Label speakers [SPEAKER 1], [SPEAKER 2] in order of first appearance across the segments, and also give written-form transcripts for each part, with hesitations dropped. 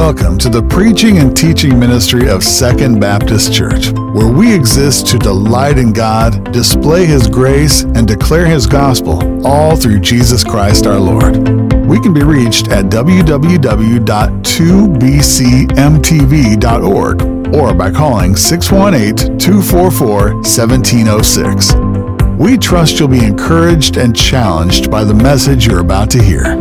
[SPEAKER 1] Welcome to the preaching and teaching ministry of Second Baptist Church, where we exist to delight in God, display His grace, and declare His gospel, all through Jesus Christ our Lord. We can be reached at www.2bcmtv.org or by calling 618-244-1706. We trust you'll be encouraged and challenged by the message you're about to hear.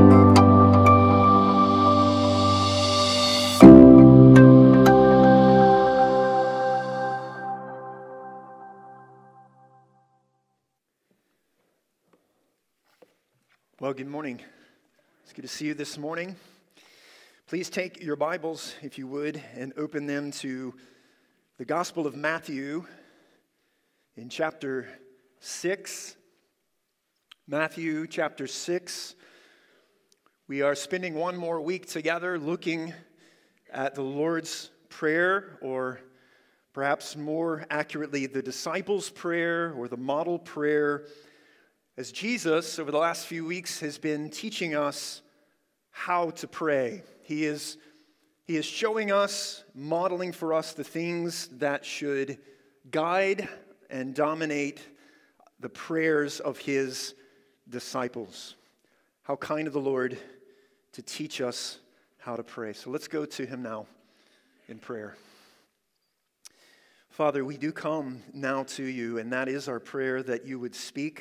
[SPEAKER 2] Well, good morning. It's good to see you this morning. Please take your Bibles, if you would, and open them to the Gospel of Matthew in chapter 6. Matthew chapter 6. We are spending one more week together looking at the Lord's Prayer, or perhaps more accurately, the disciples' prayer or the model prayer, as Jesus, over the last few weeks, has been teaching us how to pray. He is showing us, modeling for us the things that should guide and dominate the prayers of His disciples. How kind of the Lord to teach us how to pray. So let's go to Him now in prayer. Father, we do come now to You, and that is our prayer, that You would speak,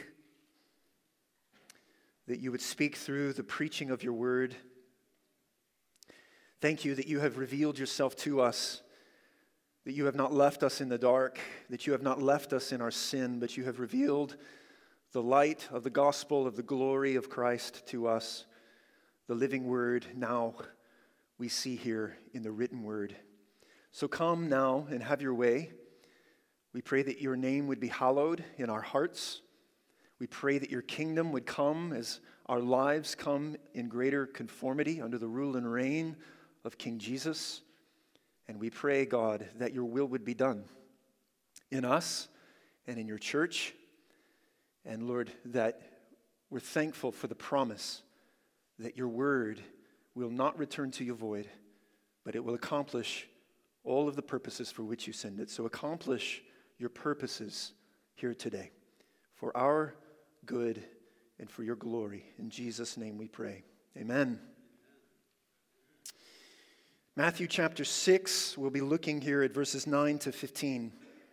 [SPEAKER 2] that You would speak through the preaching of Your word. Thank You that You have revealed Yourself to us, that You have not left us in the dark, that You have not left us in our sin, but You have revealed the light of the gospel of the glory of Christ to us, the living word now we see here in the written word. So come now and have Your way. We pray that Your name would be hallowed in our hearts. We pray that Your kingdom would come as our lives come in greater conformity under the rule and reign of King Jesus. And we pray, God, that Your will would be done in us and in Your church. And Lord, that we're thankful for the promise that Your word will not return to You void, but it will accomplish all of the purposes for which You send it. So accomplish Your purposes here today for our good and for Your glory. In Jesus' name we pray. Amen. Matthew chapter 6, we'll be looking here at verses 9 to 15.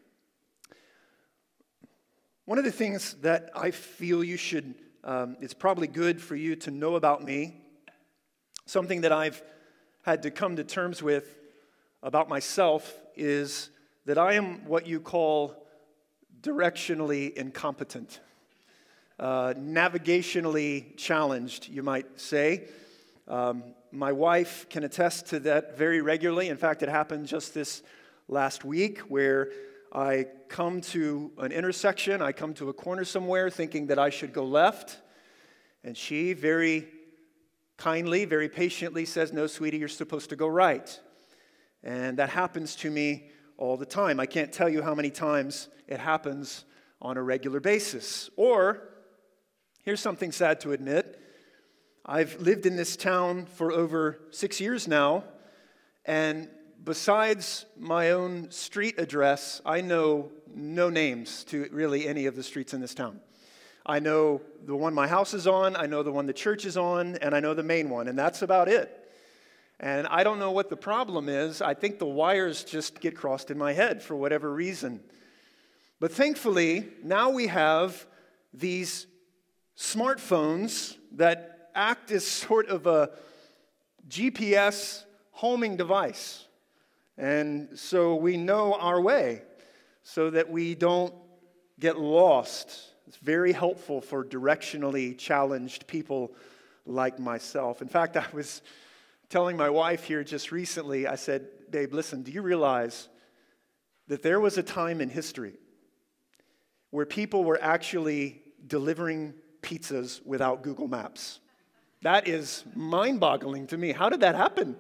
[SPEAKER 2] One of the things that I feel you should, it's probably good for you to know about me, something that I've had to come to terms with about myself, is that I am what you call directionally incompetent. Navigationally challenged, you might say. My wife can attest to that very regularly. In fact, it happened just this last week where I come to an intersection, I come to a corner somewhere thinking that I should go left, and she very kindly, very patiently says, "No, sweetie, you're supposed to go right." And that happens to me all the time. I can't tell you how many times it happens on a regular basis. Or, here's something sad to admit. I've lived in this town for over 6 years now, and besides my own street address, I know no names to really any of the streets in this town. I know the one my house is on, I know the one the church is on, and I know the main one, and that's about it. And I don't know what the problem is. I think the wires just get crossed in my head for whatever reason. But thankfully, now we have these smartphones that act as sort of a GPS homing device. And so we know our way so that we don't get lost. It's very helpful for directionally challenged people like myself. In fact, I was telling my wife here just recently, I said, "Babe, listen, do you realize that there was a time in history where people were actually delivering pizzas without Google Maps?" That is mind-boggling to me. How did that happen?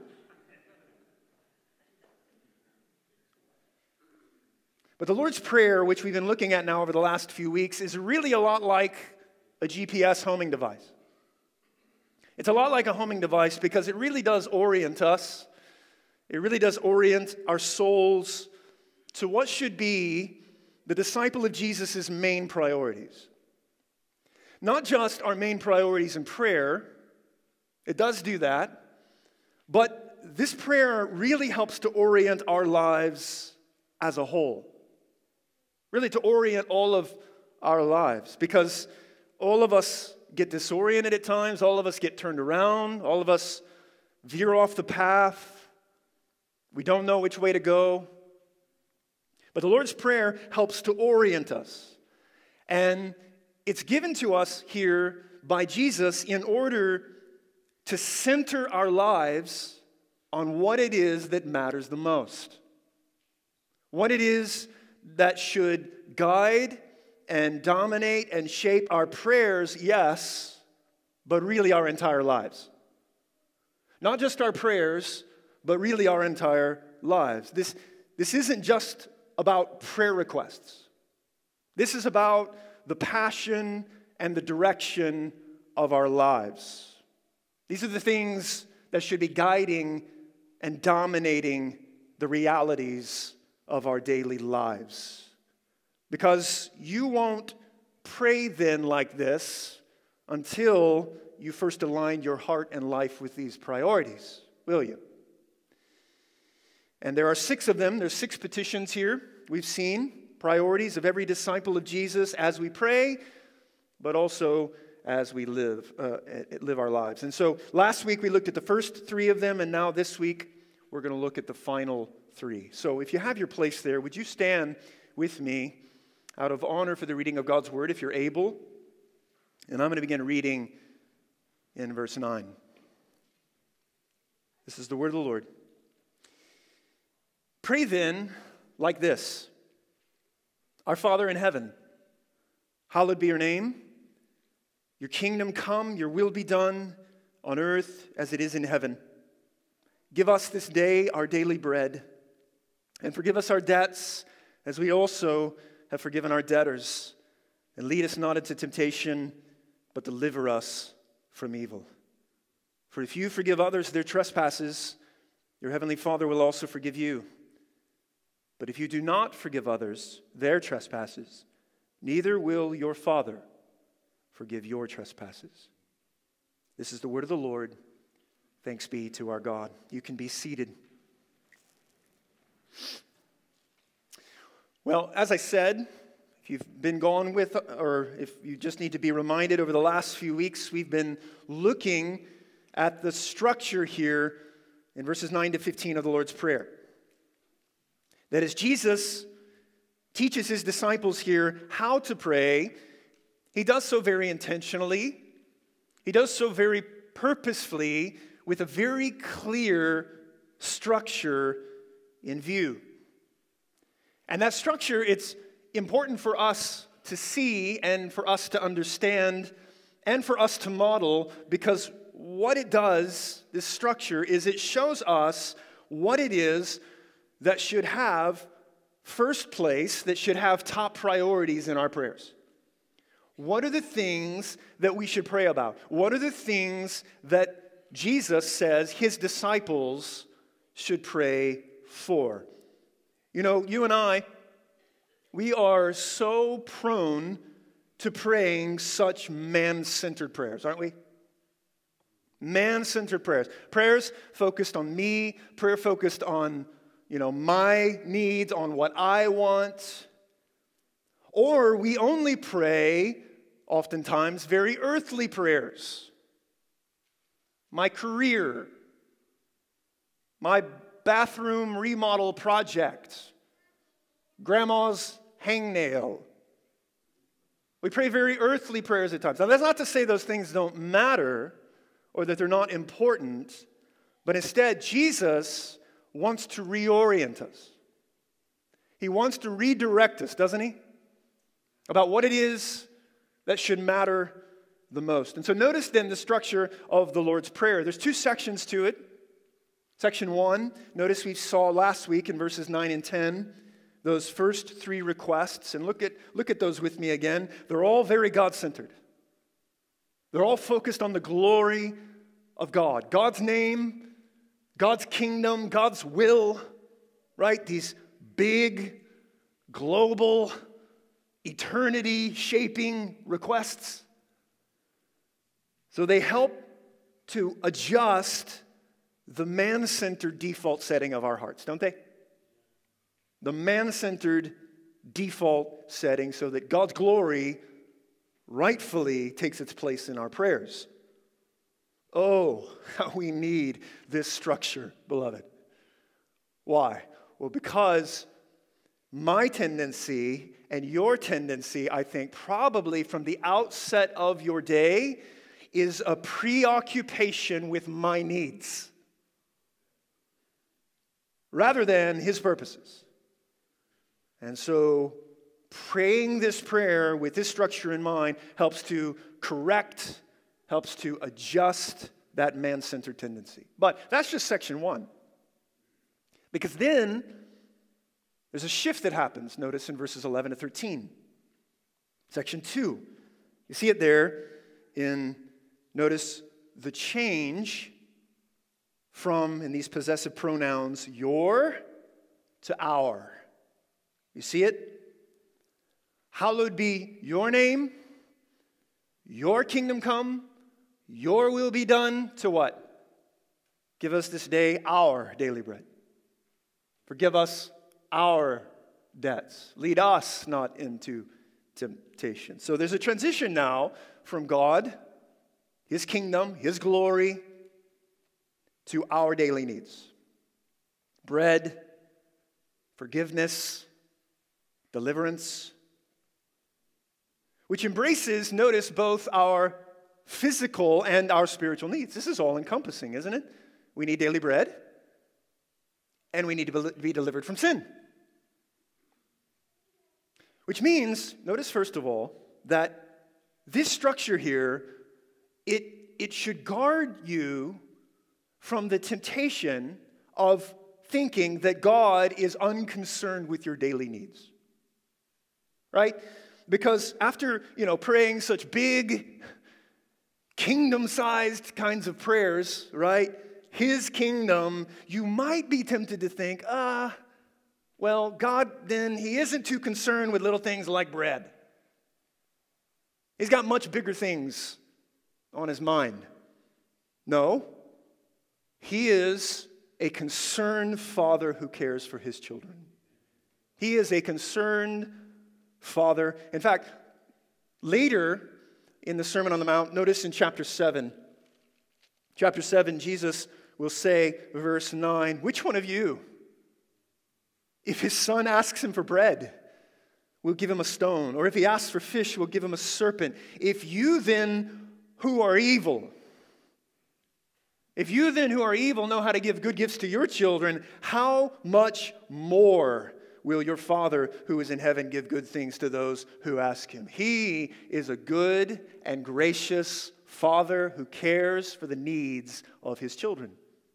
[SPEAKER 2] But the Lord's Prayer, which we've been looking at now over the last few weeks, is really a lot like a GPS homing device. It's a lot like a homing device because it really does orient us. It really does orient our souls to what should be the disciple of Jesus' main priorities. Not just our main priorities in prayer, it does do that, but this prayer really helps to orient our lives as a whole. Really to orient all of our lives, because all of us get disoriented at times, all of us get turned around, all of us veer off the path. We don't know which way to go. But the Lord's Prayer helps to orient us. And it's given to us here by Jesus in order to center our lives on what it is that matters the most. What it is that should guide and dominate and shape our prayers, yes, but really our entire lives. Not just our prayers, but really our entire lives. This isn't just about prayer requests. This is about the passion and the direction of our lives. These are the things that should be guiding and dominating the realities of our daily lives. Because you won't pray then like this until you first align your heart and life with these priorities, will you? And there are 6 of them. There's 6 petitions here we've seen. Priorities of every disciple of Jesus as we pray, but also as we live our lives. And so last week we looked at the first 3 of them, and now this week we're going to look at the final 3. So if you have your place there, would you stand with me out of honor for the reading of God's Word, if you're able? And I'm going to begin reading in verse 9. This is the word of the Lord. Pray then like this: Our Father in heaven, hallowed be your name. Your kingdom come, your will be done on earth as it is in heaven. Give us this day our daily bread, and forgive us our debts as we also have forgiven our debtors. And lead us not into temptation, but deliver us from evil. For if you forgive others their trespasses, your heavenly Father will also forgive you. But if you do not forgive others their trespasses, neither will your Father forgive your trespasses. This is the word of the Lord. Thanks be to our God. You can be seated. Well, as I said, if you've been gone with, or if you just need to be reminded, over the last few weeks, we've been looking at the structure here in verses 9 to 15 of the Lord's Prayer. That as Jesus teaches his disciples here how to pray, he does so very intentionally. He does so very purposefully with a very clear structure in view. And that structure, it's important for us to see and for us to understand and for us to model, because what it does, this structure, is it shows us what it is that should have first place, that should have top priorities in our prayers. What are the things that we should pray about? What are the things that Jesus says his disciples should pray for? You know, you and I, we are so prone to praying such man-centered prayers, aren't we? Man-centered prayers. Prayers focused on me, prayer focused on my needs, on what I want. Or we only pray, oftentimes, very earthly prayers. My career, my bathroom remodel project, grandma's hangnail. We pray very earthly prayers at times. Now, that's not to say those things don't matter or that they're not important, but instead, Jesus wants to reorient us. He wants to redirect us, doesn't he? About what it is that should matter the most. And so notice then the structure of the Lord's Prayer. There's 2 sections to it. Section 1, notice we saw last week in verses 9 and 10, those first 3 requests. And look at those with me again. They're all very God-centered. They're all focused on the glory of God. God's name, God's kingdom, God's will, right? These big, global, eternity-shaping requests. So they help to adjust the man-centered default setting of our hearts, don't they? The man-centered default setting so that God's glory rightfully takes its place in our prayers. Oh, how we need this structure, beloved. Why? Well, because my tendency and your tendency, I think, probably from the outset of your day, is a preoccupation with my needs rather than His purposes. And so praying this prayer with this structure in mind helps to correct, helps to adjust that man-centered tendency. But that's just section 1. Because then there's a shift that happens, notice in verses 11 to 13. Section 2. You see it there notice the change from, in these possessive pronouns, your to our. You see it? Hallowed be your name, your kingdom come, your will be done to what? Give us this day our daily bread. Forgive us our debts. Lead us not into temptation. So there's a transition now from God, His kingdom, His glory, to our daily needs. Bread, forgiveness, deliverance, which embraces, notice, both our physical and our spiritual needs. This is all encompassing, isn't it? We need daily bread, and we need to be delivered from sin. Which means, notice first of all, that this structure here, it should guard you from the temptation of thinking that God is unconcerned with your daily needs. Right? Because after, praying such big, kingdom-sized kinds of prayers, right? His kingdom, you might be tempted to think, well, God, then He isn't too concerned with little things like bread. He's got much bigger things on His mind. No, He is a concerned Father who cares for His children. He is a concerned Father. In fact, later in the Sermon on the Mount, notice in chapter 7, Jesus will say, verse 9, which one of you, if his son asks him for bread, will give him a stone? Or if he asks for fish, will give him a serpent? If you then who are evil know how to give good gifts to your children, how much more will your Father who is in heaven give good things to those who ask Him? He is a good and gracious Father who cares for the needs of His children.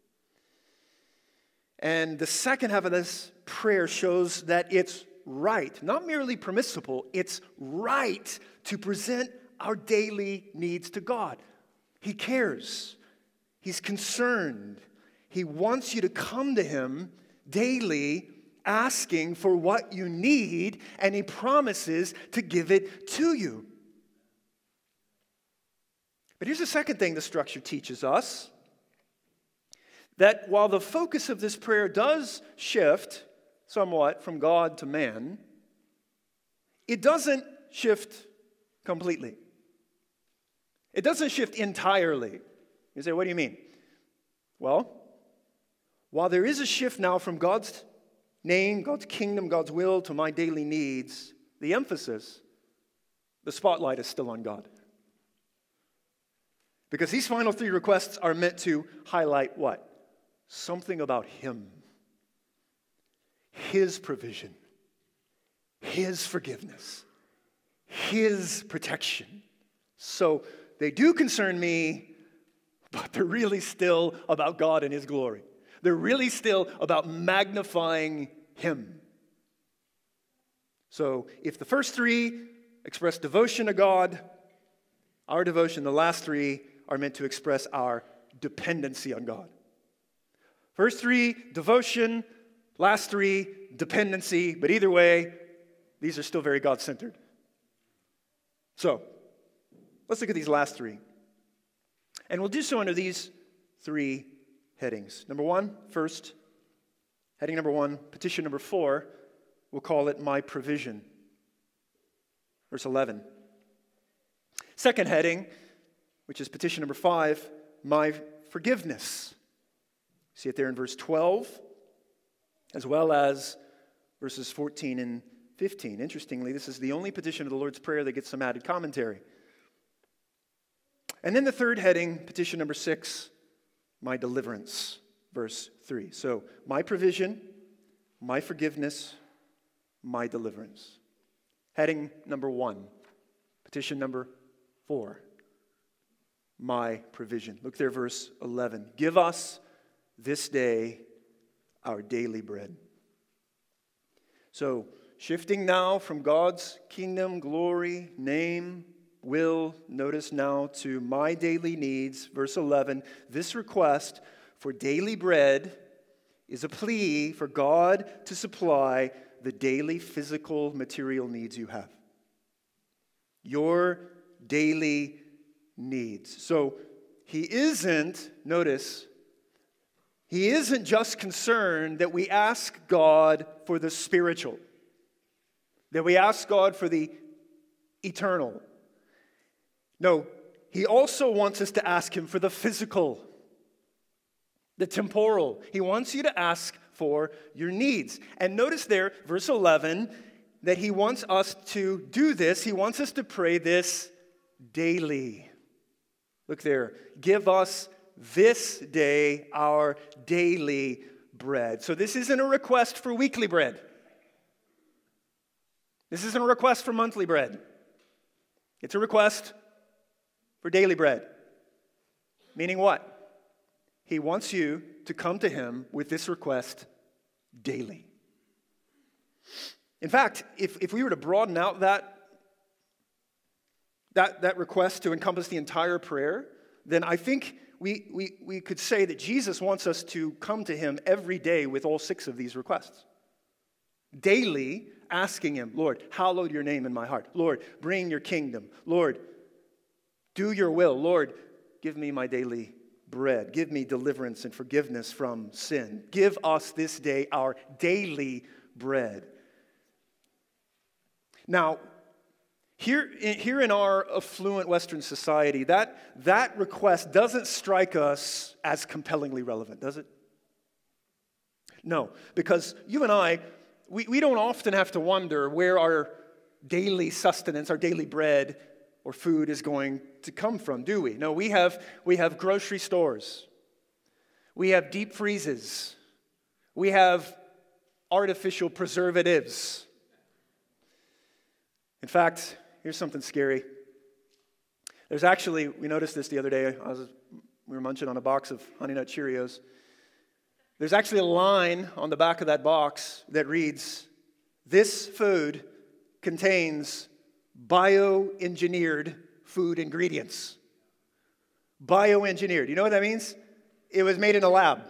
[SPEAKER 2] And the second half of this prayer shows that it's right, not merely permissible, it's right to present our daily needs to God. He cares. He's concerned. He wants you to come to Him daily asking for what you need, and He promises to give it to you. But here's the second thing the structure teaches us, that while the focus of this prayer does shift somewhat from God to man, it doesn't shift completely. It doesn't shift entirely. You say, what do you mean? Well, while there is a shift now from God's name, God's kingdom, God's will to my daily needs, the emphasis, the spotlight is still on God. Because these final 3 requests are meant to highlight what? Something about Him. His provision. His forgiveness. His protection. So they do concern me, but they're really still about God and His glory. They're really still about magnifying Him. So if the first 3 express devotion to God, our devotion, the last 3 are meant to express our dependency on God. First three, devotion. Last three, dependency. But either way, these are still very God-centered. So, let's look at these last three. And we'll do so under these three headings. Number one, first, heading number one, petition number 4, we'll call it my provision. Verse 11. Second heading, which is petition number 5, my forgiveness. See it there in verse 12, as well as verses 14 and 15. Interestingly, this is the only petition of the Lord's Prayer that gets some added commentary. And then the third heading, petition number 6, my deliverance, verse 3. So, my provision, my forgiveness, my deliverance. Heading number 1, petition number 4, my provision. Look there, verse 11. Give us this day our daily bread. So, shifting now from God's kingdom, glory, name, will, notice now to my daily needs. Verse 11, this request for daily bread is a plea for God to supply the daily physical material needs you have. Your daily needs. So he isn't, notice, he isn't just concerned that we ask God for the spiritual, that we ask God for the eternal. No, he also wants us to ask him for the physical, the temporal. He wants you to ask for your needs. And notice there, verse 11, that he wants us to do this. He wants us to pray this daily. Look there. Give us this day our daily bread. So this isn't a request for weekly bread. This isn't a request for monthly bread. It's a request for daily bread. Meaning what? He wants you to come to him with this request daily. In fact, if we were to broaden out that request to encompass the entire prayer, then I think we could say that Jesus wants us to come to him every day with all 6 of these requests. Daily asking him, Lord, hallowed your name in my heart. Lord, bring your kingdom. Lord, do your will. Lord, give me my daily bread. Give me deliverance and forgiveness from sin. Give us this day our daily bread. Now, here in our affluent Western society, that request doesn't strike us as compellingly relevant, does it? No, because you and I, we don't often have to wonder where our daily sustenance, our daily bread or food is going to come from, do we? No, we have grocery stores. We have deep freezes. We have artificial preservatives. In fact, here's something scary. There's actually, we noticed this the other day, we were munching on a box of Honey Nut Cheerios. There's actually a line on the back of that box that reads, this food contains bioengineered food ingredients. Bioengineered. You know what that means? It was made in a lab.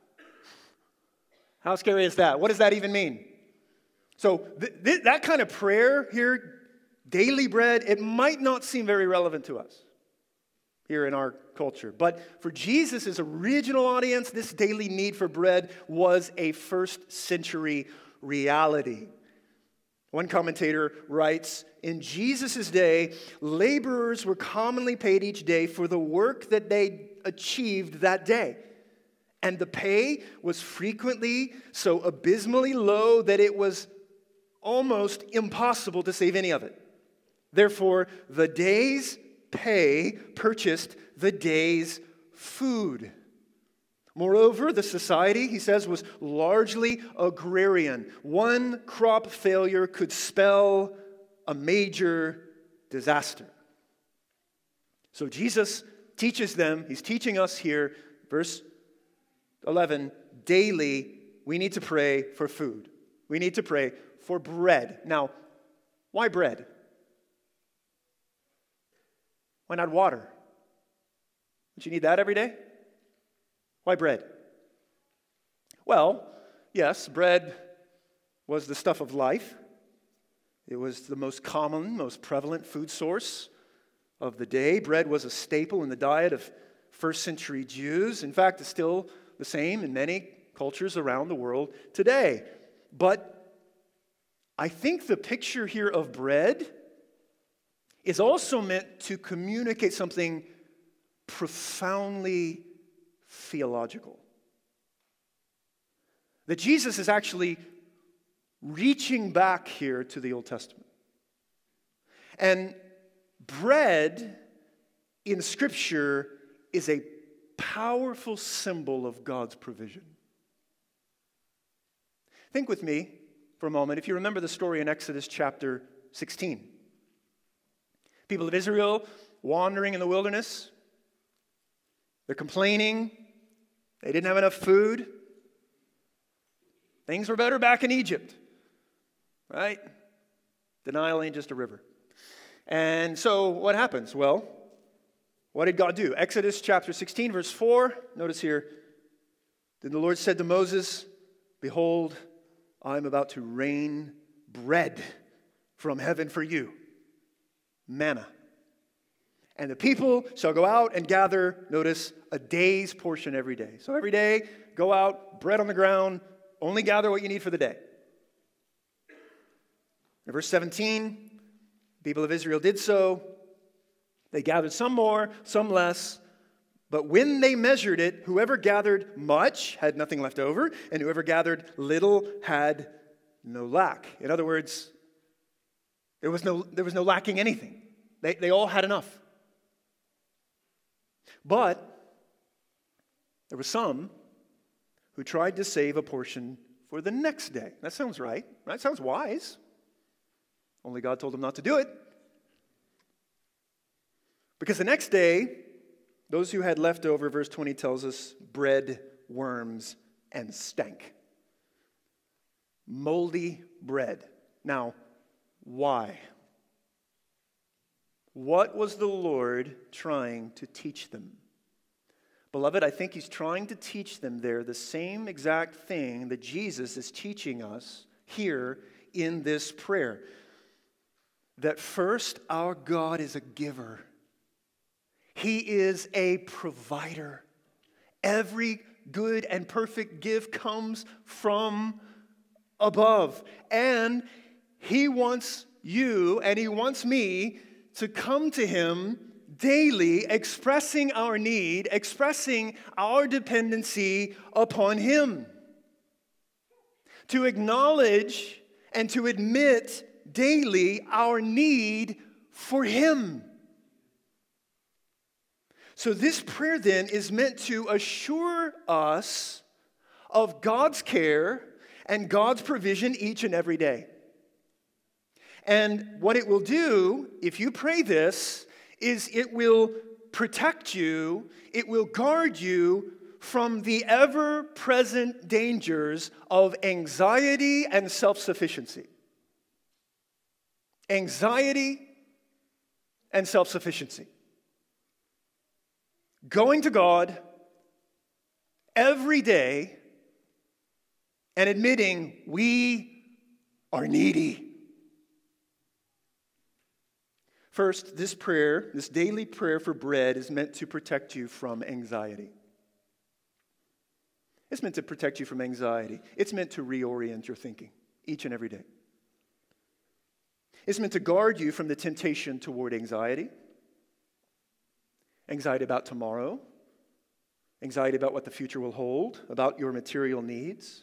[SPEAKER 2] How scary is that? What does that even mean? So that kind of prayer here, daily bread, it might not seem very relevant to us here in our culture. But for Jesus' original audience, this daily need for bread was a first century reality. One commentator writes, in Jesus' day, laborers were commonly paid each day for the work that they achieved that day. And the pay was frequently so abysmally low that it was almost impossible to save any of it. Therefore, the day's pay purchased the day's food. Moreover, the society, he says, was largely agrarian. One crop failure could spell a major disaster. So Jesus teaches them, he's teaching us here, verse 11, daily we need to pray for food. We need to pray for bread. Now, why bread? Why not water? Don't you need that every day? Why bread? Well, yes, bread was the stuff of life. It was the most common, most prevalent food source of the day. Bread was a staple in the diet of first century Jews. In fact, it's still the same in many cultures around the world today. But I think the picture here of bread is also meant to communicate something profoundly theological. That Jesus is actually reaching back here to the Old Testament. And bread in Scripture is a powerful symbol of God's provision. Think with me for a moment. If you remember the story in Exodus chapter 16. People of Israel wandering in the wilderness. They're complaining. They didn't have enough food. Things were better back in Egypt. Right? The Nile ain't just a river. And so what happens? Well, what did God do? Exodus chapter 16, verse 4. Notice here. Then the Lord said to Moses, "Behold, I am about to rain bread from heaven for you, manna. And the people shall go out and gather," notice, "a day's portion every day." So every day, go out, bread on the ground, only gather what you need for the day. In verse 17, the people of Israel did so. They gathered some more, some less. But when they measured it, whoever gathered much had nothing left over, and whoever gathered little had no lack. In other words, there was no lacking anything. They all had enough. But there were some who tried to save a portion for the next day. That sounds right? Sounds wise. Only God told them not to do it. Because the next day, those who had left over, verse 20 tells us, bred worms and stank. Moldy bread. Now, why? What was the Lord trying to teach them? Beloved, I think He's trying to teach them there the same exact thing that Jesus is teaching us here in this prayer. That first, our God is a giver. He is a provider. Every good and perfect gift comes from above. And He wants you and He wants me to come to Him daily, expressing our need, expressing our dependency upon Him. To acknowledge and to admit daily our need for Him. So this prayer then is meant to assure us of God's care and God's provision each and every day. And what it will do, if you pray this, is it will protect you, it will guard you from the ever-present dangers of anxiety and self-sufficiency. Anxiety and self-sufficiency. Going to God every day and admitting we are needy. First, this prayer, this daily prayer for bread, is meant to protect you from anxiety. It's meant to protect you from anxiety. It's meant to reorient your thinking each and every day. It's meant to guard you from the temptation toward anxiety. Anxiety about tomorrow. Anxiety about what the future will hold. About your material needs.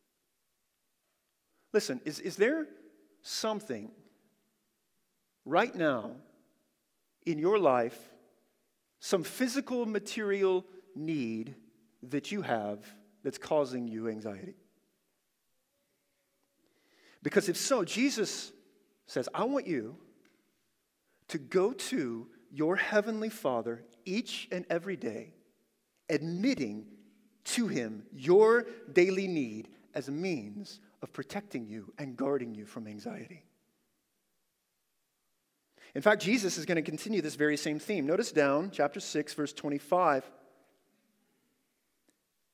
[SPEAKER 2] Listen, is there something right now in your life, some physical material need that you have that's causing you anxiety? Because if so, Jesus says, I want you to go to your heavenly Father each and every day, admitting to Him your daily need as a means of protecting you and guarding you from anxiety. In fact, Jesus is going to continue this very same theme. Notice down, chapter 6, verse 25.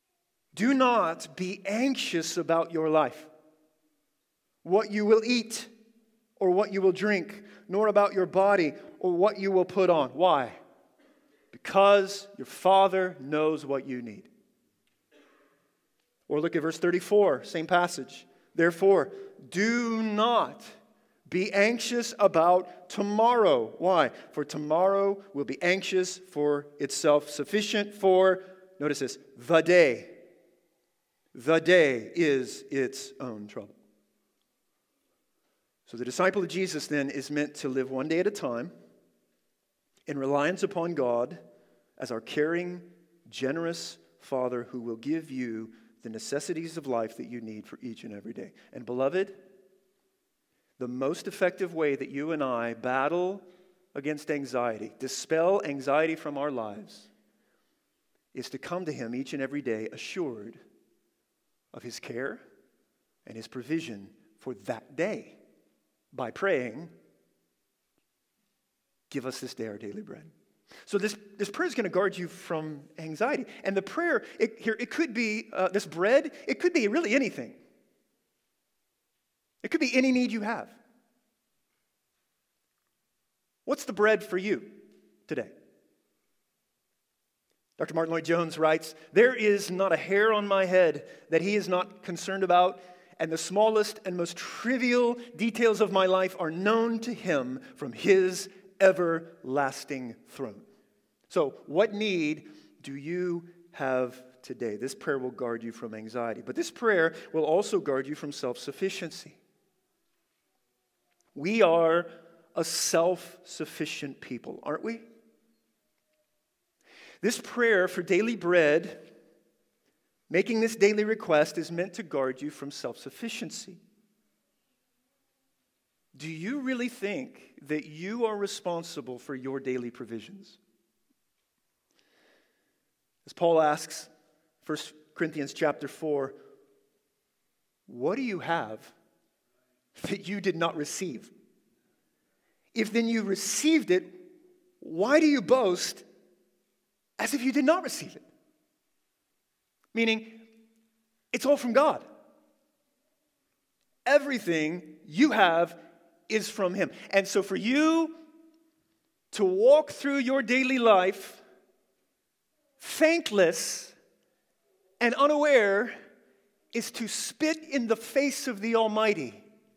[SPEAKER 2] Do not be anxious about your life, what you will eat or what you will drink, nor about your body or what you will put on. Why? Because your Father knows what you need. Or look at verse 34, same passage. Therefore, do not be anxious about tomorrow. Why? For tomorrow will be anxious for itself, sufficient for, notice this, the day. The day is its own trouble. So the disciple of Jesus then is meant to live one day at a time in reliance upon God as our caring, generous Father who will give you the necessities of life that you need for each and every day. And beloved, the most effective way that you and I battle against anxiety, dispel anxiety from our lives, is to come to Him each and every day assured of His care and His provision for that day by praying, give us this day our daily bread. So this prayer is going to guard you from anxiety. And the prayer, it could be this bread, it could be really anything. It could be any need you have. What's the bread for you today? Dr. Martin Lloyd-Jones writes, "There is not a hair on my head that He is not concerned about, and the smallest and most trivial details of my life are known to Him from His everlasting throne." So, what need do you have today? This prayer will guard you from anxiety, but this prayer will also guard you from self-sufficiency. We are a self-sufficient people, aren't we? This prayer for daily bread, making this daily request, is meant to guard you from self-sufficiency. Do you really think that you are responsible for your daily provisions? As Paul asks, 1 Corinthians chapter 4, what do you have that you did not receive? If then you received it, why do you boast as if you did not receive it? Meaning, it's all from God. Everything you have is from Him. And so for you to walk through your daily life thankless and unaware is to spit in the face of the Almighty.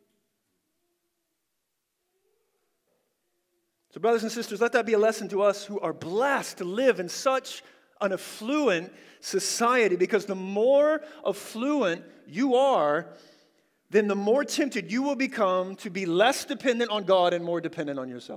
[SPEAKER 2] So brothers and sisters, let that be a lesson to us who are blessed to live in such an affluent society, because the more affluent you are, then the more tempted you will become to be less dependent on God and more dependent on yourself.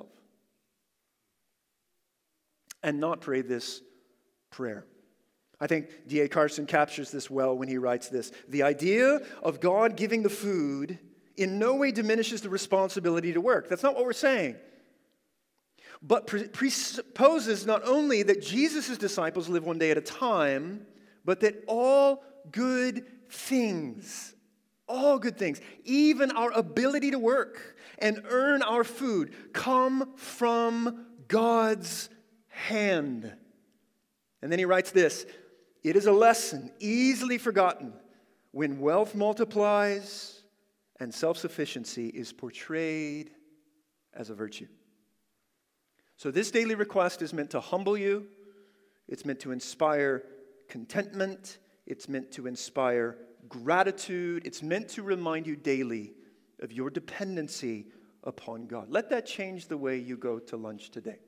[SPEAKER 2] And not pray this prayer. I think D.A. Carson captures this well when he writes this: the idea of God giving the food in no way diminishes the responsibility to work. That's not what we're saying. But presupposes not only that Jesus' disciples live one day at a time, but that all good things, even our ability to work and earn our food, come from God's hand. And then he writes this: it is a lesson easily forgotten when wealth multiplies and self-sufficiency is portrayed as a virtue. So this daily request is meant to humble you. It's meant to inspire contentment. It's meant to inspire gratitude. It's meant to remind you daily of your dependency upon God. Let that change the way you go to lunch today.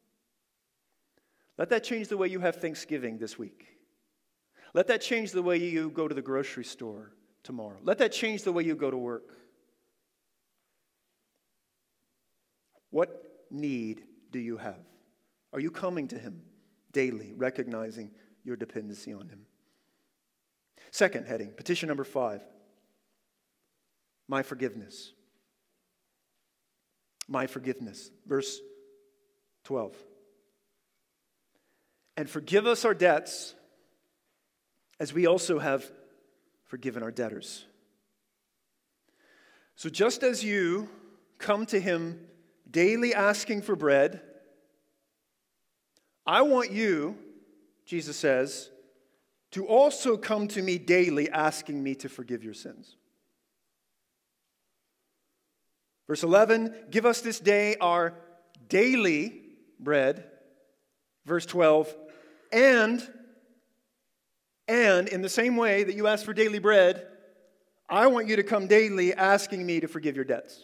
[SPEAKER 2] Let that change the way you have Thanksgiving this week. Let that change the way you go to the grocery store tomorrow. Let that change the way you go to work. What need do you have? Are you coming to Him daily, recognizing your dependency on Him? Second heading, petition number 5. My forgiveness. My forgiveness. Verse 12. And forgive us our debts, as we also have forgiven our debtors. So just as you come to Him daily asking for bread, I want you, Jesus says, to also come to me daily asking me to forgive your sins. Verse 11, give us this day our daily bread. Verse 12, and in the same way that you ask for daily bread, I want you to come daily asking me to forgive your debts.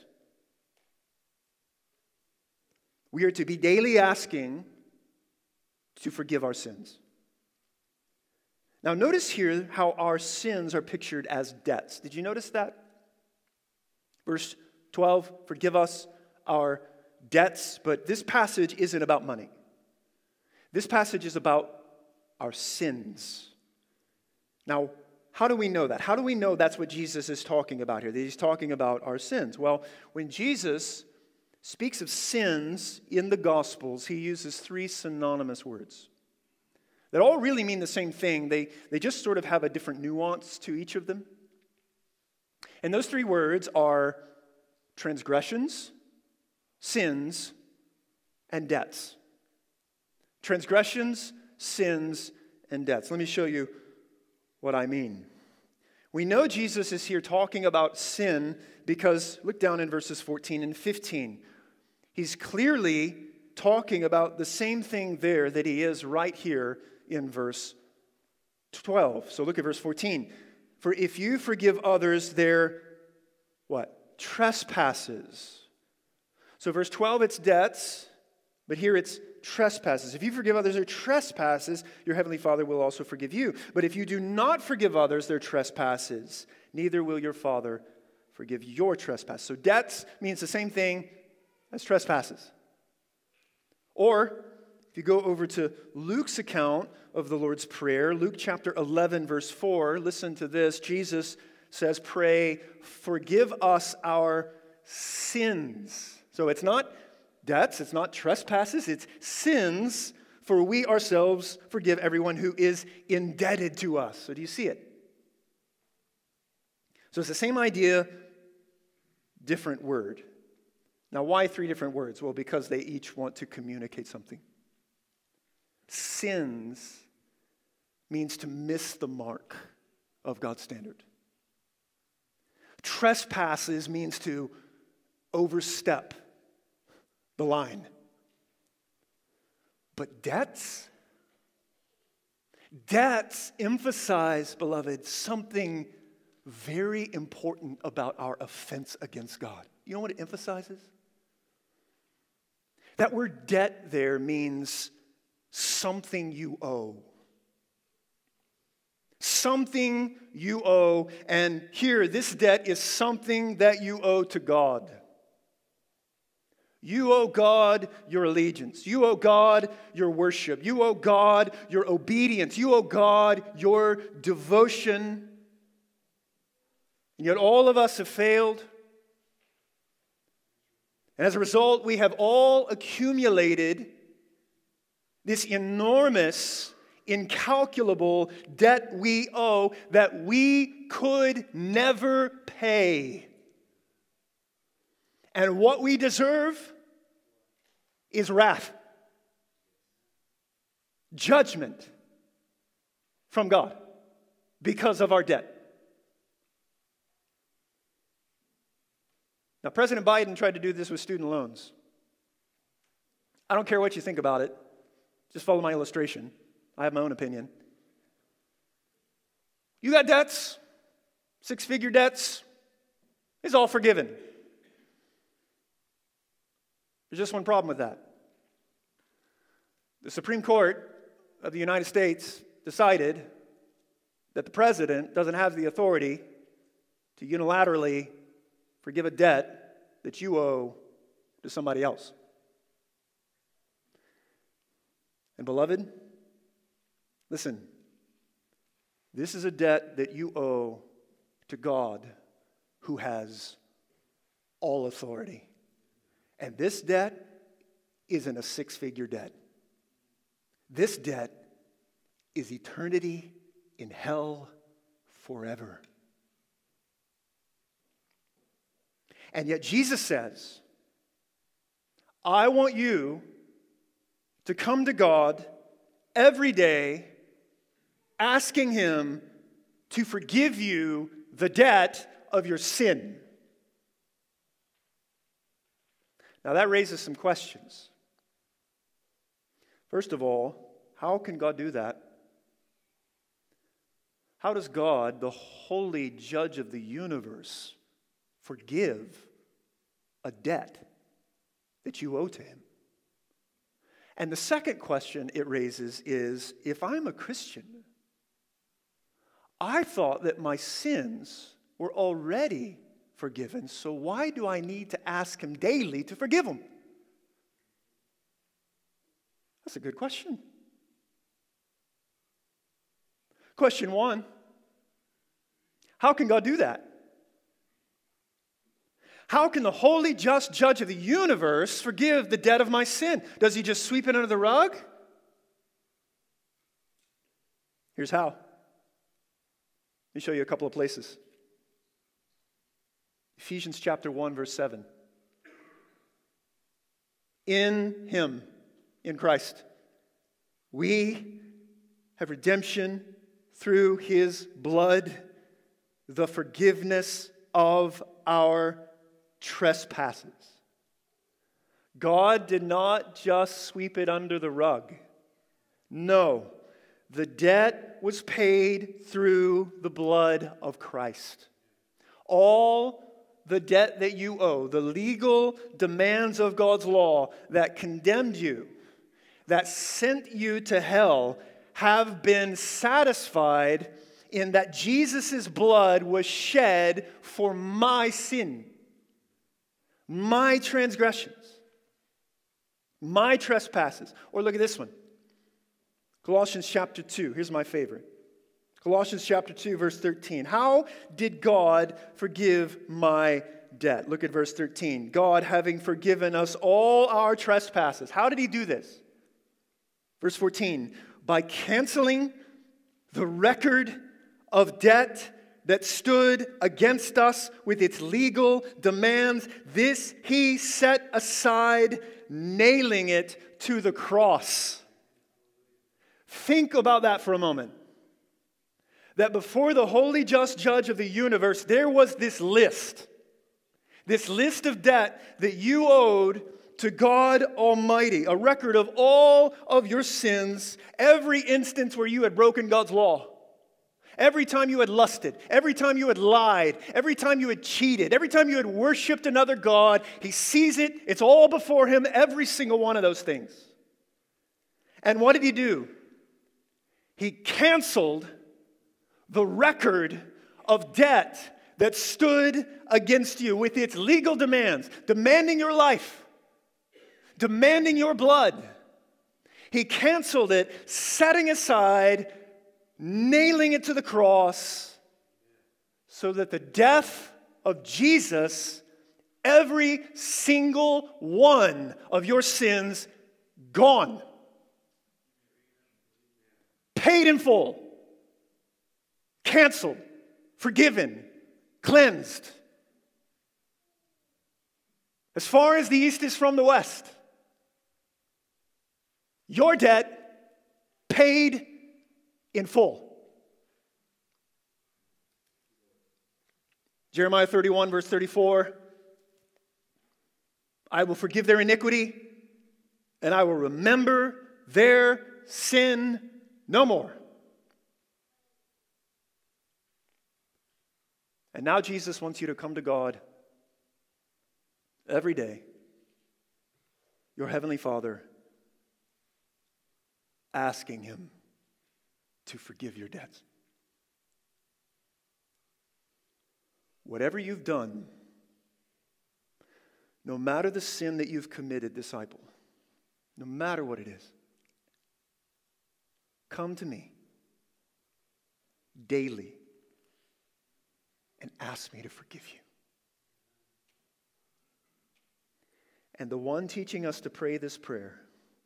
[SPEAKER 2] We are to be daily asking to forgive our sins. Now notice here how our sins are pictured as debts. Did you notice that? Verse 12, forgive us our debts, but this passage isn't about money. This passage is about our sins. Now, how do we know that? How do we know that's what Jesus is talking about here? That he's talking about our sins? Well, when Jesus speaks of sins in the Gospels, he uses three synonymous words that all really mean the same thing. They just sort of have a different nuance to each of them. And those three words are transgressions, sins, and debts. Transgressions, sins, and debts. Let me show you what I mean. We know Jesus is here talking about sin because, look down in verses 14 and 15. He's clearly talking about the same thing there that he is right here in verse 12. So look at verse 14. For if you forgive others their, what? Trespasses. So verse 12, it's debts, but here it's trespasses. If you forgive others their trespasses, your heavenly Father will also forgive you. But if you do not forgive others their trespasses, neither will your Father forgive your trespass. So debts means the same thing as trespasses. Or, if you go over to Luke's account of the Lord's Prayer, Luke chapter 11, verse 4, listen to this. Jesus says, pray, forgive us our sins. So it's not debts, it's not trespasses, it's sins, for we ourselves forgive everyone who is indebted to us. So do you see it? So it's the same idea, different word. Now, why three different words? Well, because they each want to communicate something. Sins means to miss the mark of God's standard. Trespasses means to overstep the line. But debts emphasize, beloved, something very important about our offense against God. You know what it emphasizes? That word debt there means something you owe. Something you owe. And here, this debt is something that you owe to God. You owe God your allegiance. You owe God your worship. You owe God your obedience. You owe God your devotion. And yet all of us have failed. And as a result, we have all accumulated this enormous, incalculable debt we owe that we could never pay. And what we deserve is wrath, judgment from God because of our debt. Now, President Biden tried to do this with student loans. I don't care what you think about it. Just follow my illustration. I have my own opinion. You got debts, six-figure debts. It's all forgiven. There's just one problem with that. The Supreme Court of the United States decided that the president doesn't have the authority to unilaterally forgive a debt that you owe to somebody else. And beloved, listen, this is a debt that you owe to God who has all authority. And this debt isn't a six-figure debt. This debt is eternity in hell forever. And yet Jesus says, I want you to come to God every day asking him to forgive you the debt of your sin. Now that raises some questions. First of all, how can God do that? How does God, the holy judge of the universe, forgive a debt that you owe to him? And the second question it raises is, if I'm a Christian, I thought that my sins were already forgiven, so why do I need to ask him daily to forgive them? That's a good question. Question one, how can God do that? How can the holy, just judge of the universe forgive the debt of my sin? Does he just sweep it under the rug? Here's how. Let me show you a couple of places. Ephesians chapter 1, verse 7. In him, in Christ, we have redemption through his blood, the forgiveness of our trespasses. God did not just sweep it under the rug. No, the debt was paid through the blood of Christ. All the debt that you owe, the legal demands of God's law that condemned you, that sent you to hell, have been satisfied in that Jesus' blood was shed for my sin, my transgressions, my trespasses. Or look at this one. Colossians chapter 2. Here's my favorite. Colossians chapter 2, verse 13. How did God forgive my debt? Look at verse 13. God, having forgiven us all our trespasses. How did he do this? Verse 14. By canceling the record of debt that stood against us with its legal demands, this he set aside, nailing it to the cross. Think about that for a moment. That before the holy, just judge of the universe, there was this list of debt that you owed to God Almighty, a record of all of your sins, every instance where you had broken God's law, every time you had lusted, every time you had lied, every time you had cheated, every time you had worshipped another god. He sees it, it's all before him, every single one of those things. And what did he do? He canceled the record of debt that stood against you with its legal demands, demanding your life, demanding your blood. He canceled it, setting aside, nailing it to the cross, so that the death of Jesus, every single one of your sins, gone. Paid in full. Canceled. Forgiven. Cleansed. As far as the east is from the west, your debt paid in full. Jeremiah 31, verse 34. I will forgive their iniquity, and I will remember their sin no more. And now Jesus wants you to come to God every day, your Heavenly Father, asking him to forgive your debts. Whatever you've done, no matter the sin that you've committed, disciple, no matter what it is, come to me daily and ask me to forgive you. And the one teaching us to pray this prayer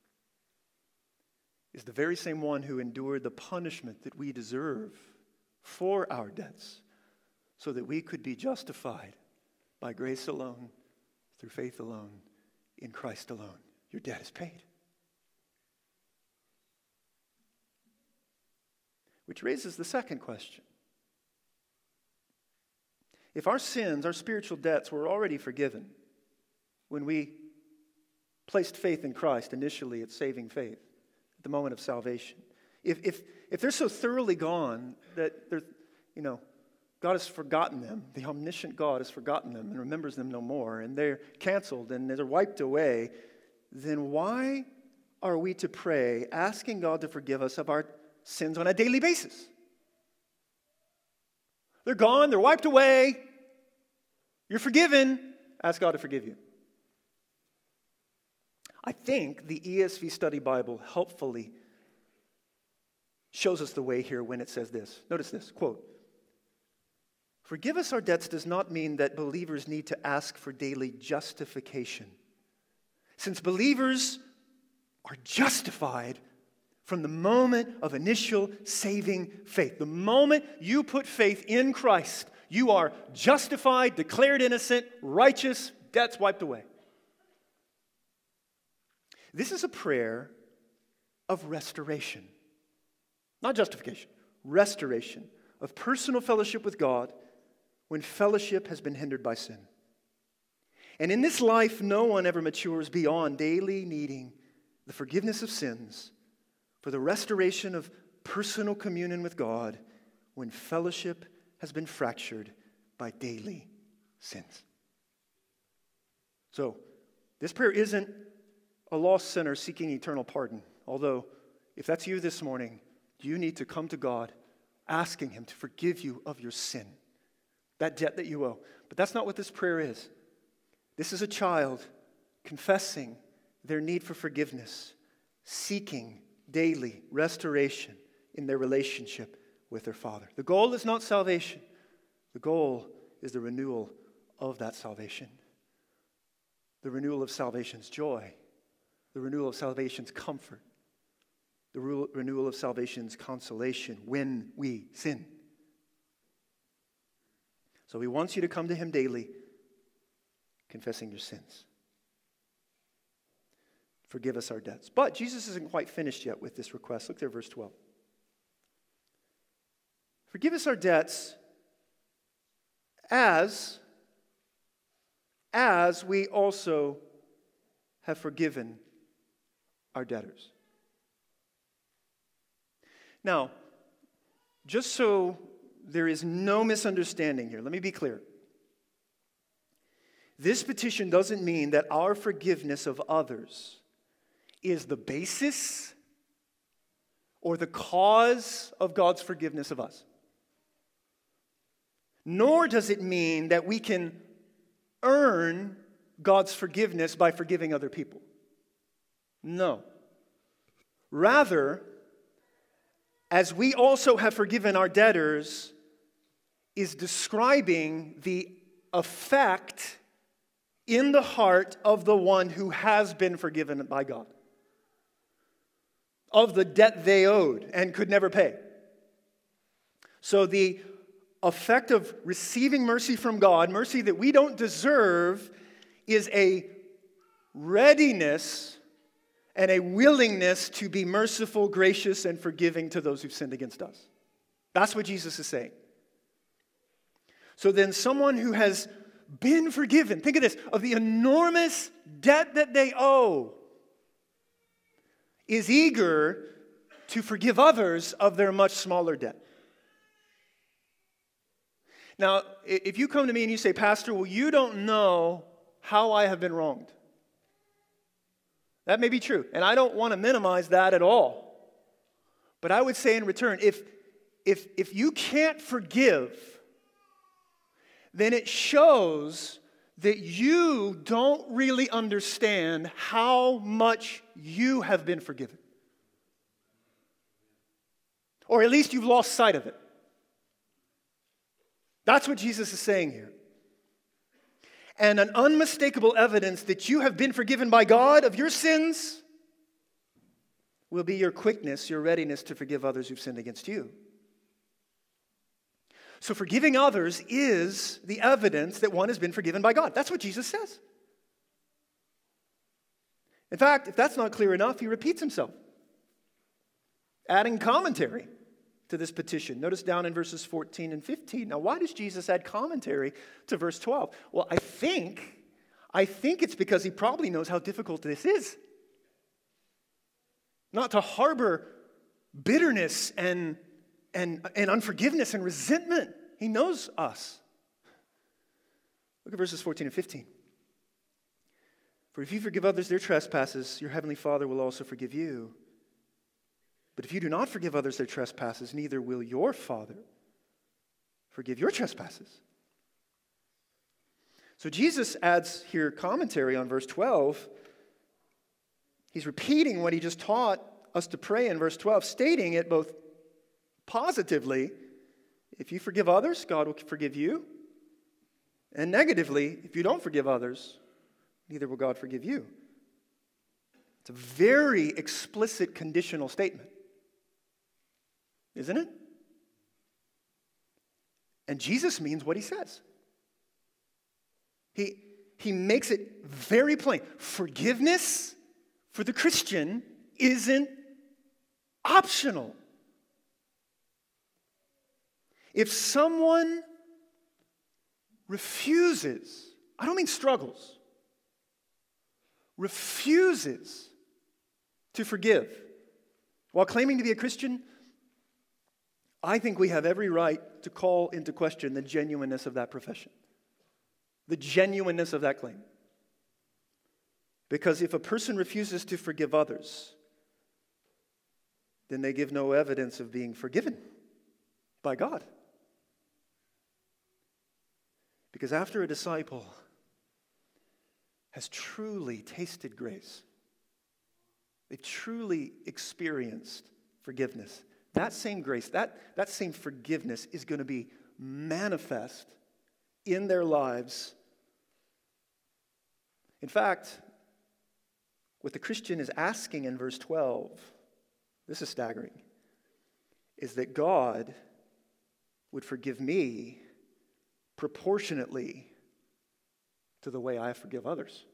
[SPEAKER 2] is the very same one who endured the punishment that we deserve for our debts, so that we could be justified by grace alone, through faith alone, in Christ alone. Your debt is paid. Which raises the second question. If our sins, our spiritual debts, were already forgiven when we placed faith in Christ initially at saving faith, at the moment of salvation, if they're so thoroughly gone that they're, God has forgotten them, the omniscient God has forgotten them and remembers them no more, and they're canceled and they're wiped away, then why are we to pray asking God to forgive us of our sins on a daily basis? They're gone, they're wiped away, you're forgiven, ask God to forgive you. I think the ESV Study Bible helpfully shows us the way here when it says this. Notice this, quote, "Forgive us our debts does not mean that believers need to ask for daily justification, since believers are justified from the moment of initial saving faith. The moment you put faith in Christ, you are justified, declared innocent, righteous, debts wiped away." This is a prayer of restoration. Not justification, restoration of personal fellowship with God when fellowship has been hindered by sin. And in this life, no one ever matures beyond daily needing the forgiveness of sins for the restoration of personal communion with God when fellowship has been fractured by daily sins. So, this prayer isn't a lost sinner seeking eternal pardon, although if that's you this morning, you need to come to God asking Him to forgive you of your sin, that debt that you owe. But that's not what this prayer is. This is a child confessing their need for forgiveness, seeking daily restoration in their relationship with their Father. The goal is not salvation. The goal is the renewal of that salvation. The renewal of salvation's joy. The renewal of salvation's comfort. The renewal of salvation's consolation when we sin. So He wants you to come to Him daily, confessing your sins. Forgive us our debts. But Jesus isn't quite finished yet with this request. Look there, verse 12. Forgive us our debts as we also have forgiven our debtors. Now, just so there is no misunderstanding here, let me be clear. This petition doesn't mean that our forgiveness of others is the basis or the cause of God's forgiveness of us. Nor does it mean that we can earn God's forgiveness by forgiving other people. No. Rather, as we also have forgiven our debtors, is describing the effect in the heart of the one who has been forgiven by God of the debt they owed and could never pay. So the effect of receiving mercy from God, mercy that we don't deserve, is a readiness and a willingness to be merciful, gracious, and forgiving to those who've sinned against us. That's what Jesus is saying. So then someone who has been forgiven, think of this, of the enormous debt that they owe, is eager to forgive others of their much smaller debt. Now, if you come to me and you say, "Pastor, well, you don't know how I have been wronged." That may be true, and I don't want to minimize that at all. But I would say in return, if you can't forgive, then it shows that you don't really understand how much you have been forgiven. Or at least you've lost sight of it. That's what Jesus is saying here. And an unmistakable evidence that you have been forgiven by God of your sins will be your quickness, your readiness to forgive others who've sinned against you. So forgiving others is the evidence that one has been forgiven by God. That's what Jesus says. In fact, if that's not clear enough, He repeats Himself, adding commentary to this petition. Notice down in verses 14 and 15. Now, why does Jesus add commentary to verse 12? Well, I think it's because he probably knows how difficult this is. Not to harbor bitterness and unforgiveness and resentment. He knows us. Look at verses 14 and 15. For if you forgive others their trespasses, your heavenly Father will also forgive you. But if you do not forgive others their trespasses, neither will your Father forgive your trespasses. So Jesus adds here commentary on verse 12. He's repeating what he just taught us to pray in verse 12, stating it both positively, if you forgive others, God will forgive you. And negatively, if you don't forgive others, neither will God forgive you. It's a very explicit conditional statement, isn't it? And Jesus means what he says. He makes it very plain. Forgiveness for the Christian isn't optional. If someone refuses, I don't mean struggles, refuses to forgive while claiming to be a Christian, I think we have every right to call into question the genuineness of that profession, the genuineness of that claim. Because if a person refuses to forgive others, then they give no evidence of being forgiven by God. Because after a disciple has truly tasted grace, they've truly experienced forgiveness, that same grace, that same forgiveness is going to be manifest in their lives. In fact, what the Christian is asking in verse 12, this is staggering, is that God would forgive me proportionately to the way I forgive others.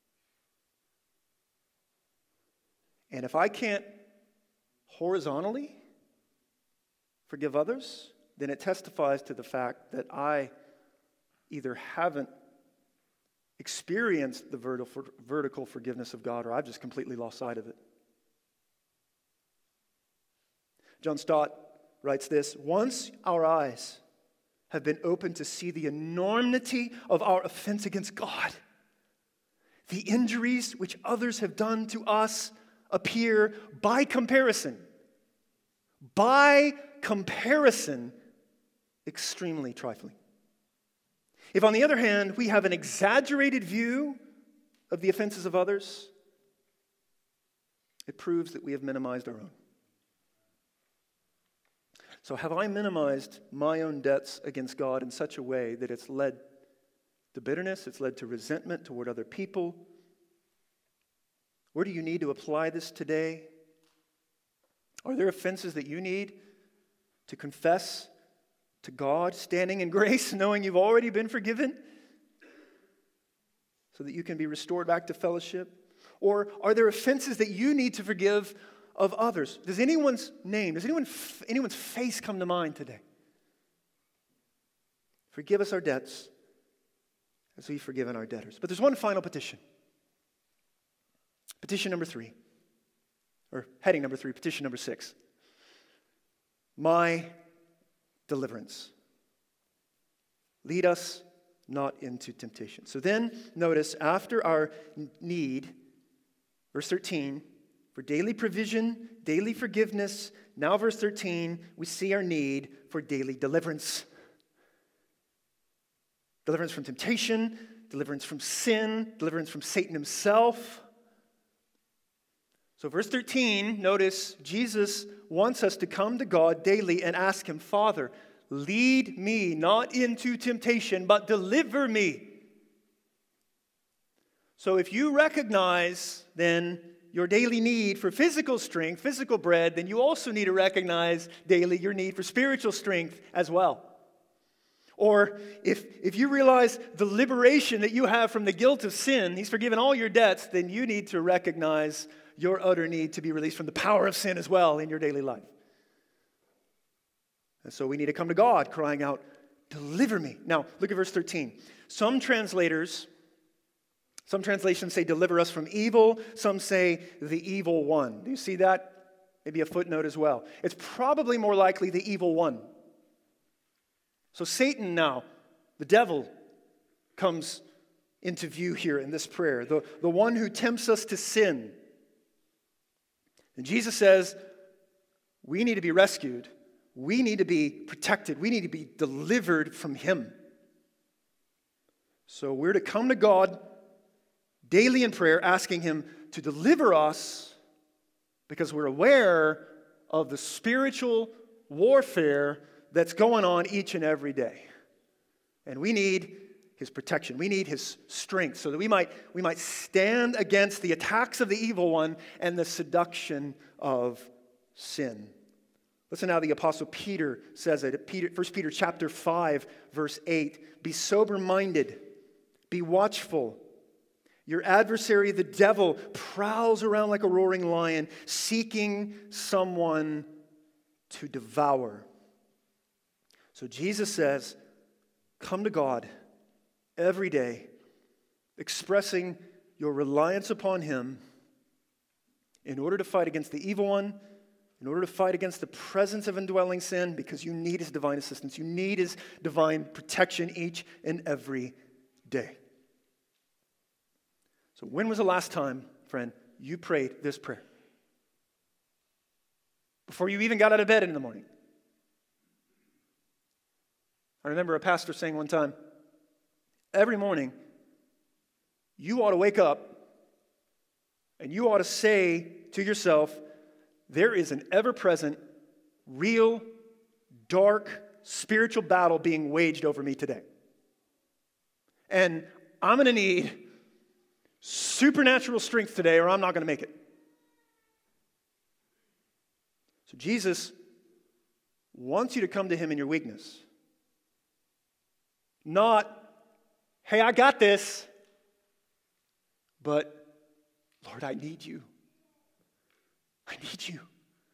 [SPEAKER 2] And if I can't horizontally forgive others, then it testifies to the fact that I either haven't experienced the vertical forgiveness of God, or I've just completely lost sight of it. John Stott writes this: once our eyes have been opened to see the enormity of our offense against God, the injuries which others have done to us appear by comparison, extremely trifling. If, on the other hand, we have an exaggerated view of the offenses of others, it proves that we have minimized our own. So have I minimized my own debts against God in such a way that it's led to bitterness, it's led to resentment toward other people? Where do you need to apply this today? Are there offenses that you need to confess to God, standing in grace, knowing you've already been forgiven, so that you can be restored back to fellowship? Or are there offenses that you need to forgive of others? Does anyone's face come to mind today? Forgive us our debts as we've forgiven our debtors. But there's one final petition. Petition number 3. Or heading number 3, petition number 6. My deliverance. Lead us not into temptation. So then, notice, after our need, verse 13, for daily provision, daily forgiveness, now verse 13, we see our need for daily deliverance. Deliverance from temptation, deliverance from sin, deliverance from Satan himself. So verse 13, notice, Jesus wants us to come to God daily and ask him, Father, lead me not into temptation, but deliver me. So if you recognize then your daily need for physical strength, physical bread, then you also need to recognize daily your need for spiritual strength as well. Or if you realize the liberation that you have from the guilt of sin, he's forgiven all your debts, then you need to recognize your utter need to be released from the power of sin as well in your daily life. And so we need to come to God crying out, deliver me. Now, look at verse 13. Some translations say deliver us from evil. Some say the evil one. Do you see that? Maybe a footnote as well. It's probably more likely the evil one. So Satan now, the devil, comes into view here in this prayer. The one who tempts us to sin. And Jesus says, we need to be rescued. We need to be protected. We need to be delivered from him. So we're to come to God daily in prayer, asking him to deliver us because we're aware of the spiritual warfare that's going on each and every day. And we need his protection. We need his strength so that we might stand against the attacks of the evil one and the seduction of sin. Listen how the Apostle Peter says it. 1 Peter chapter 5, verse 8. Be sober-minded. Be watchful. Your adversary, the devil, prowls around like a roaring lion, seeking someone to devour. So Jesus says, come to God every day, expressing your reliance upon him in order to fight against the evil one, in order to fight against the presence of indwelling sin, because you need his divine assistance. You need his divine protection each and every day. So when was the last time, friend, you prayed this prayer? Before you even got out of bed in the morning. I remember a pastor saying one time, every morning, you ought to wake up and you ought to say to yourself, there is an ever-present, real, dark, spiritual battle being waged over me today. And I'm going to need supernatural strength today or I'm not going to make it. So Jesus wants you to come to him in your weakness. Not, hey, I got this, but Lord, I need you. I need you.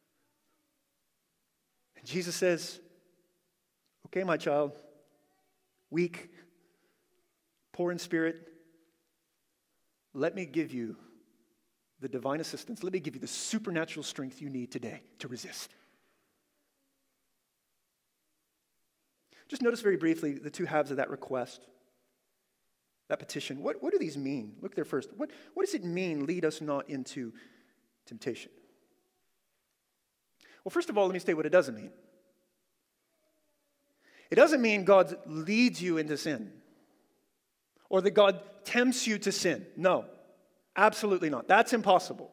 [SPEAKER 2] And Jesus says, okay, my child, weak, poor in spirit, let me give you the divine assistance. Let me give you the supernatural strength you need today to resist. Just notice very briefly the two halves of that request, that petition. What do these mean? Look there first. What does it mean, lead us not into temptation? Well, first of all, let me state what it doesn't mean. It doesn't mean God leads you into sin or that God tempts you to sin. No, absolutely not. That's impossible.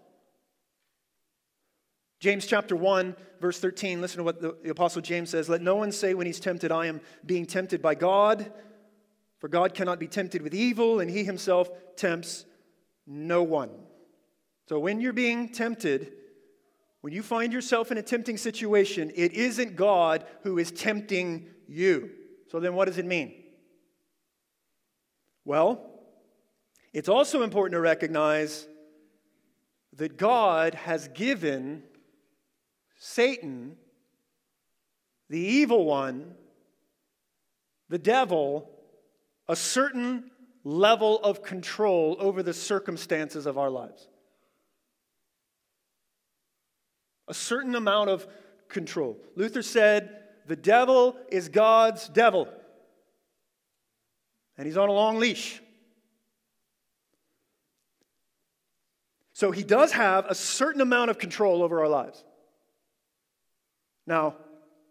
[SPEAKER 2] James chapter 1, verse 13, listen to what the Apostle James says. Let no one say when he's tempted, I am being tempted by God, for God cannot be tempted with evil, and he himself tempts no one. So when you're being tempted, when you find yourself in a tempting situation, it isn't God who is tempting you. So then what does it mean? Well, it's also important to recognize that God has given Satan, the evil one, the devil, a certain level of control over the circumstances of our lives. A certain amount of control. Luther said, the devil is God's devil. And he's on a long leash. So he does have a certain amount of control over our lives. Now,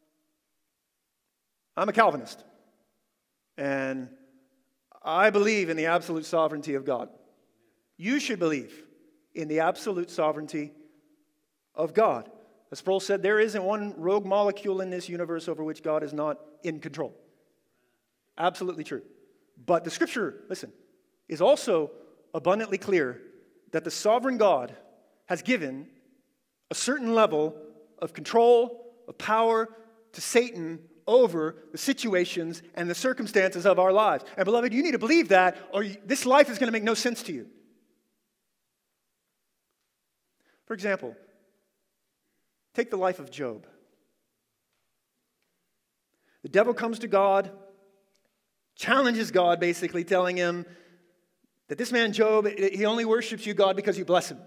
[SPEAKER 2] I'm a Calvinist, and I believe in the absolute sovereignty of God. You should believe in the absolute sovereignty of God. As Sproul said, there isn't one rogue molecule in this universe over which God is not in control. Absolutely true. But the Scripture, listen, is also abundantly clear that the sovereign God has given a certain level of control, of power to Satan over the situations and the circumstances of our lives. And beloved, you need to believe that, or this life is going to make no sense to you. For example, take the life of Job. The devil comes to God, challenges God, basically telling him that this man Job, he only worships you, God, because you bless him.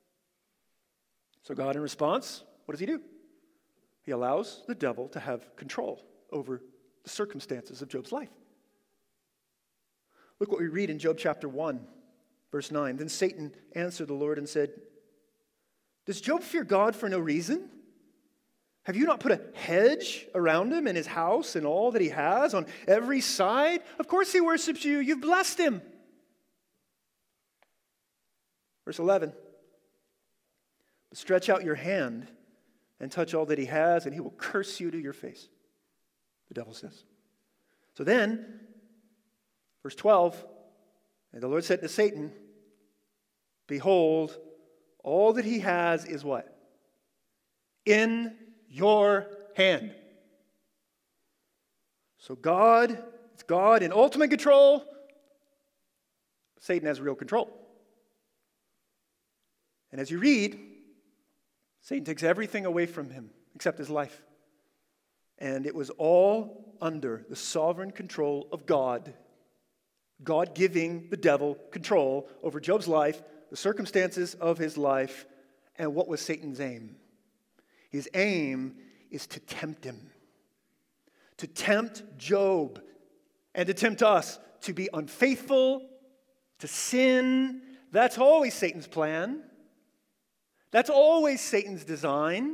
[SPEAKER 2] So God, in response, what does he do? He allows the devil to have control over the circumstances of Job's life. Look what we read in Job chapter 1, verse 9. Then Satan answered the Lord and said, does Job fear God for no reason? Have you not put a hedge around him and his house and all that he has on every side? Of course he worships you. You've blessed him. Verse 11. But stretch out your hand and touch all that he has, and he will curse you to your face, the devil says. So then, verse 12, and the Lord said to Satan, behold, all that he has is what? In your hand. So it's God in ultimate control. Satan has real control. And as you read, Satan takes everything away from him except his life. And it was all under the sovereign control of God. God giving the devil control over Job's life, the circumstances of his life, and what was Satan's aim? His aim is to tempt him. To tempt Job and to tempt us to be unfaithful, to sin. That's always Satan's plan. That's always Satan's design.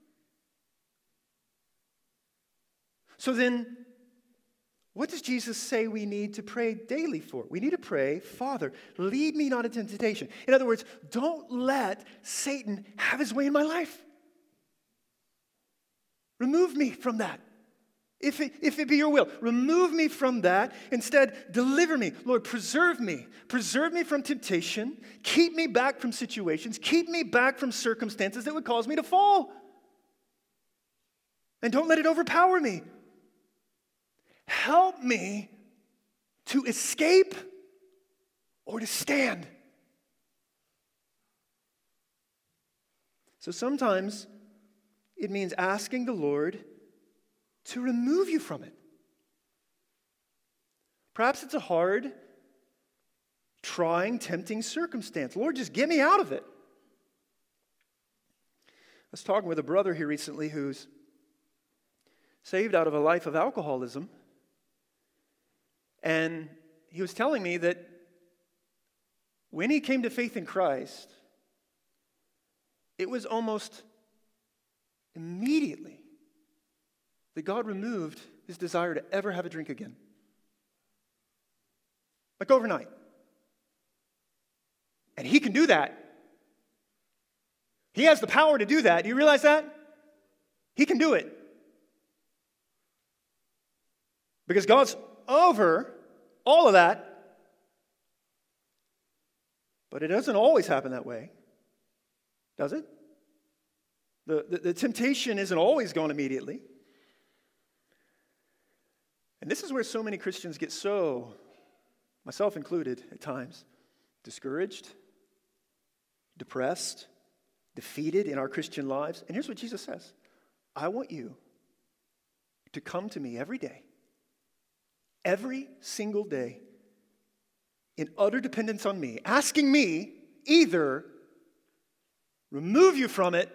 [SPEAKER 2] So then, what does Jesus say we need to pray daily for? We need to pray, Father, lead me not into temptation. In other words, don't let Satan have his way in my life. Remove me from that. If it be your will, remove me from that. Instead, deliver me. Lord, preserve me. Preserve me from temptation. Keep me back from situations. Keep me back from circumstances that would cause me to fall. And don't let it overpower me. Help me to escape or to stand. So sometimes it means asking the Lord to remove you from it. Perhaps it's a hard, trying, tempting circumstance. Lord, just get me out of it. I was talking with a brother here recently who's saved out of a life of alcoholism. And he was telling me that when he came to faith in Christ, it was almost immediately that God removed his desire to ever have a drink again. Like overnight. And he can do that. He has the power to do that. Do you realize that? He can do it. Because God's over all of that. But it doesn't always happen that way. Does it? The temptation isn't always gone immediately. And this is where so many Christians get so, myself included at times, discouraged, depressed, defeated in our Christian lives. And here's what Jesus says. I want you to come to me every day, every single day, in utter dependence on me, asking me either remove you from it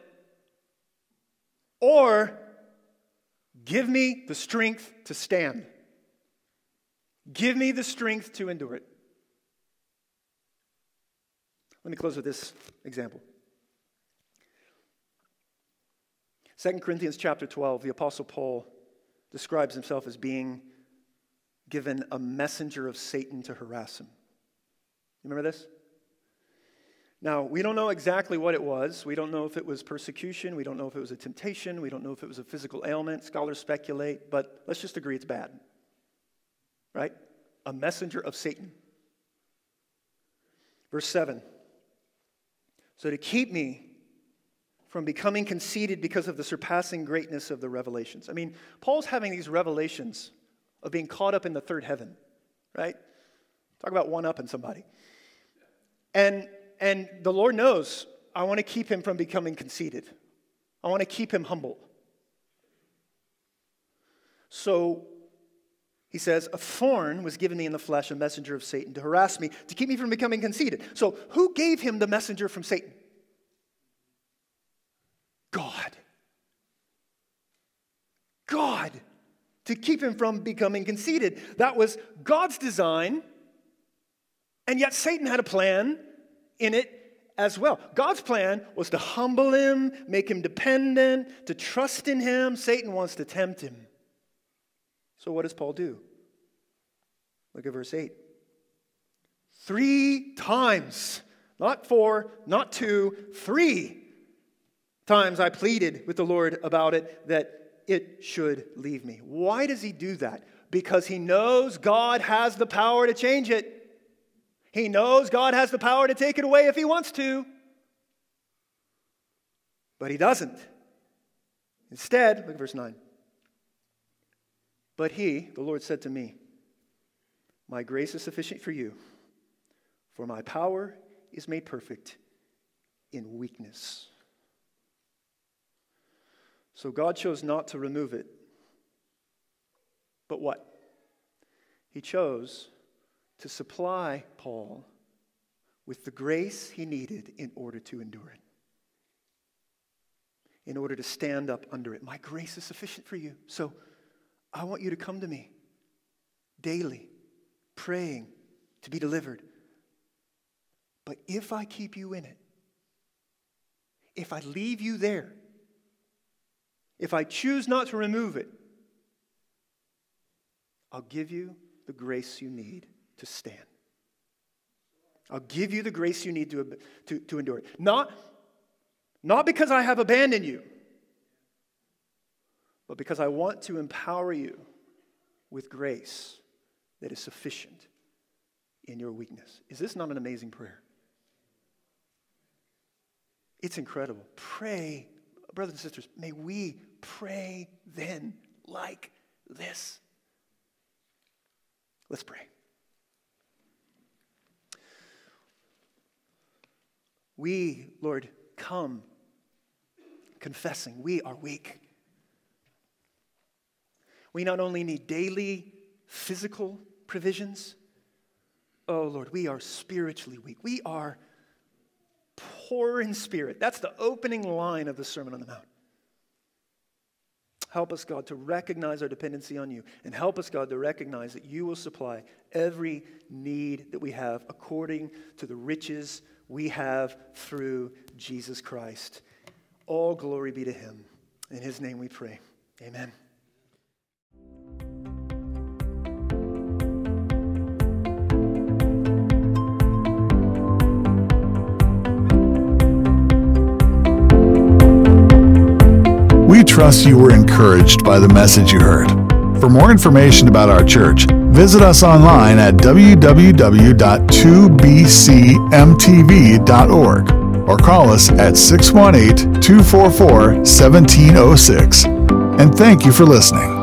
[SPEAKER 2] or give me the strength to stand. Give me the strength to endure it. Let me close with this example. 2 Corinthians chapter 12, the Apostle Paul describes himself as being given a messenger of Satan to harass him. You remember this? Now, we don't know exactly what it was. We don't know if it was persecution. We don't know if it was a temptation. We don't know if it was a physical ailment. Scholars speculate, but let's just agree it's bad. Right? A messenger of Satan. Verse 7. So to keep me from becoming conceited because of the surpassing greatness of the revelations. I mean, Paul's having these revelations of being caught up in the third heaven. Right? Talk about one-upping somebody. And the Lord knows I want to keep him from becoming conceited. I want to keep him humble. So he says, a thorn was given me in the flesh, a messenger of Satan, to harass me, to keep me from becoming conceited. So who gave him the messenger from Satan? God. God. To keep him from becoming conceited. That was God's design, and yet Satan had a plan in it as well. God's plan was to humble him, make him dependent, to trust in him. Satan wants to tempt him. So what does Paul do? Look at verse 8. 3 times, not 4, not 2, 3 times I pleaded with the Lord about it, that it should leave me. Why does he do that? Because he knows God has the power to change it. He knows God has the power to take it away if he wants to. But he doesn't. Instead, look at verse 9. But he, the Lord, said to me, my grace is sufficient for you, for my power is made perfect in weakness. So God chose not to remove it. But what? He chose to supply Paul with the grace he needed in order to endure it. In order to stand up under it. My grace is sufficient for you. So I want you to come to me daily, praying to be delivered. But if I keep you in it, if I leave you there, if I choose not to remove it, I'll give you the grace you need to stand. I'll give you the grace you need to endure it. Not because I have abandoned you, but because I want to empower you with grace that is sufficient in your weakness. Is this not an amazing prayer? It's incredible. Pray, brothers and sisters, may we pray then like this. Let's pray. We, Lord, come confessing we are weak. We not only need daily physical provisions, oh Lord, we are spiritually weak. We are poor in spirit. That's the opening line of the Sermon on the Mount. Help us, God, to recognize our dependency on you. And help us, God, to recognize that you will supply every need that we have according to the riches we have through Jesus Christ. All glory be to him. In his name we pray. Amen.
[SPEAKER 1] We trust you were encouraged by the message you heard. For more information about our church, visit us online at www.2bcmtv.org or call us at 618-244-1706. And thank you for listening.